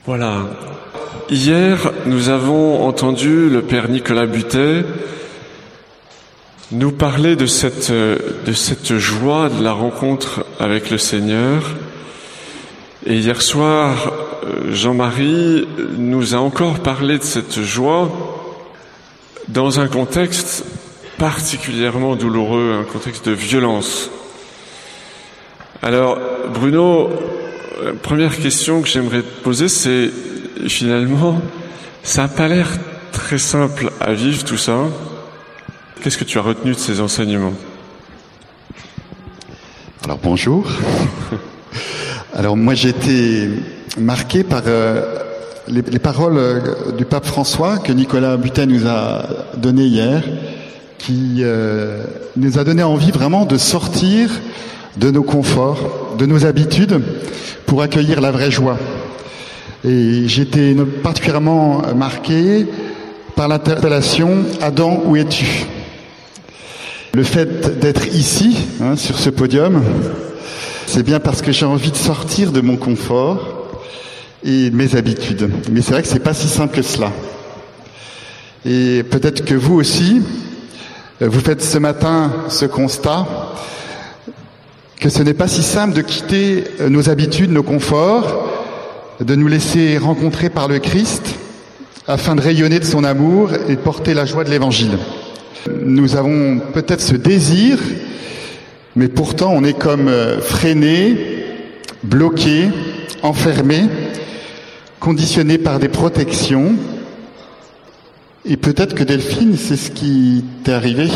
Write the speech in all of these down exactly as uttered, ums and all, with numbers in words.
Voilà. Hier, nous avons entendu le Père Nicolas Butet nous parler de cette, de cette joie de la rencontre avec le Seigneur. Et hier soir, Jean-Marie nous a encore parlé de cette joie dans un contexte particulièrement douloureux, un contexte de violence. Alors, Bruno, la première question que j'aimerais te poser, c'est finalement, ça n'a pas l'air très simple à vivre tout ça. Qu'est-ce que tu as retenu de ces enseignements ? Alors bonjour. Alors moi j'ai été marqué par euh, les, les paroles euh, du pape François que Nicolas Butet nous a données hier, qui euh, nous a donné envie vraiment de sortir de nos conforts, de nos habitudes, pour accueillir la vraie joie. Et j'étais particulièrement marqué par l'interpellation « Adam, où es-tu » ? Le fait d'être ici, hein, sur ce podium, c'est bien parce que j'ai envie de sortir de mon confort et de mes habitudes. Mais c'est vrai que c'est pas si simple que cela. Et peut-être que vous aussi, vous faites ce matin ce constat que ce n'est pas si simple de quitter nos habitudes, nos conforts, de nous laisser rencontrer par le Christ afin de rayonner de son amour et de porter la joie de l'Évangile. Nous avons peut-être ce désir, mais pourtant on est comme freiné, bloqué, enfermé, conditionné par des protections. Et peut-être que Delphine, c'est ce qui t'est arrivé.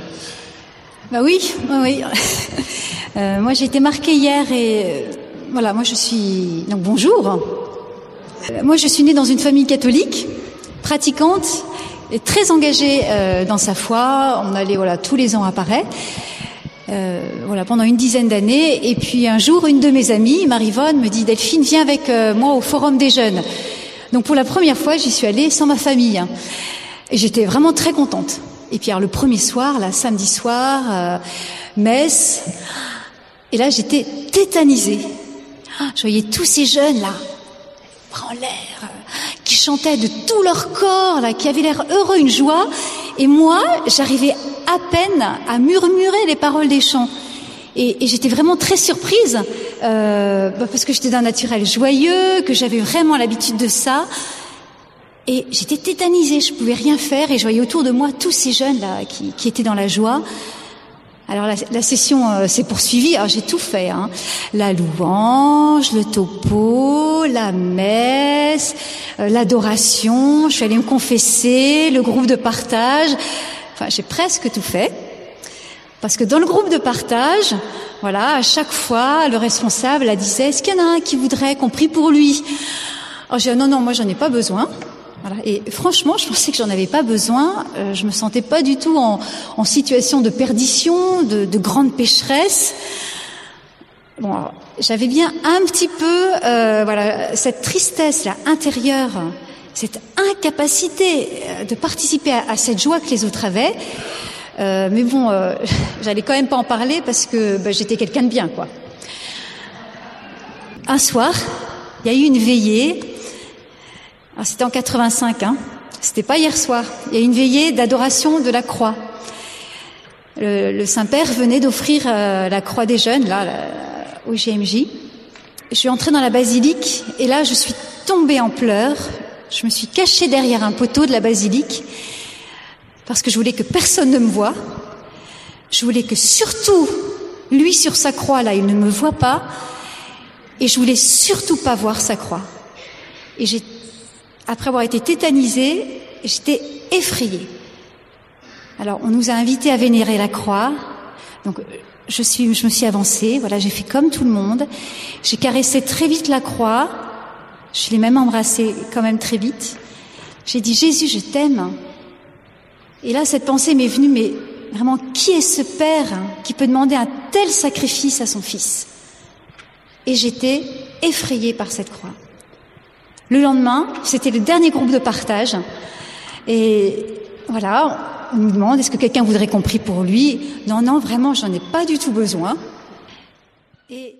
Bah oui, oui. Euh, moi j'ai été marquée hier et euh, voilà, moi je suis donc bonjour. Euh, moi je suis née dans une famille catholique, pratiquante et très engagée euh, dans sa foi. On allait voilà tous les ans à Paray, euh, voilà pendant une dizaine d'années. Et puis un jour, une de mes amies, Marie-Vonne, me dit Delphine, viens avec euh, moi au Forum des Jeunes. Donc pour la première fois, j'y suis allée sans ma famille, hein. Et j'étais vraiment très contente. Et puis alors le premier soir, là, samedi soir, euh, messe. Et là, j'étais tétanisée. Je voyais tous ces jeunes, là, bras en l'air, qui chantaient de tout leur corps, là, qui avaient l'air heureux, une joie. Et moi, j'arrivais à peine à murmurer les paroles des chants. Et, et j'étais vraiment très surprise, euh, parce que j'étais d'un naturel joyeux, que j'avais vraiment l'habitude de ça. Et j'étais tétanisée, je pouvais rien faire. Et je voyais autour de moi tous ces jeunes, là, qui, qui étaient dans la joie. Alors la, la session euh, s'est poursuivie, alors j'ai tout fait, hein. La louange, le topo, la messe, euh, l'adoration, je suis allée me confesser, le groupe de partage, enfin j'ai presque tout fait. Parce que dans le groupe de partage, voilà, à chaque fois, le responsable la disait, est-ce qu'il y en a un qui voudrait qu'on prie pour lui ? Alors j'ai dit, non, non, moi j'en ai pas besoin. Voilà. Et franchement, je pensais que j'en avais pas besoin. Euh, je me sentais pas du tout en, en situation de perdition, de, de grande pécheresse. Bon, alors, j'avais bien un petit peu, euh, voilà, cette tristesse là intérieure, cette incapacité de participer à, à cette joie que les autres avaient. Euh, mais bon, euh, j'allais quand même pas en parler parce que bah, j'étais quelqu'un de bien, quoi. Un soir, il y a eu une veillée. Alors, c'était en quatre-vingt-cinq, hein. C'était pas hier soir. Il y a eu une veillée d'adoration de la croix. Le, le Saint-Père venait d'offrir euh, la croix des jeunes, là, la, au G M J. Je suis entrée dans la basilique et là, je suis tombée en pleurs. Je me suis cachée derrière un poteau de la basilique parce que je voulais que personne ne me voie. Je voulais que surtout, lui sur sa croix, là, il ne me voit pas. Et je voulais surtout pas voir sa croix. Et j'ai Après avoir été tétanisée, j'étais effrayée. Alors, on nous a invités à vénérer la croix. Donc, je suis, je me suis avancée. Voilà, j'ai fait comme tout le monde. J'ai caressé très vite la croix. Je l'ai même embrassée quand même très vite. J'ai dit, Jésus, je t'aime. Et là, cette pensée m'est venue, mais vraiment, qui est ce Père qui peut demander un tel sacrifice à son Fils ? Et j'étais effrayée par cette croix. Le lendemain, c'était le dernier groupe de partage. Et voilà, on nous demande, est-ce que quelqu'un voudrait qu'on prie pour lui ? Non, non, vraiment, j'en ai pas du tout besoin. Et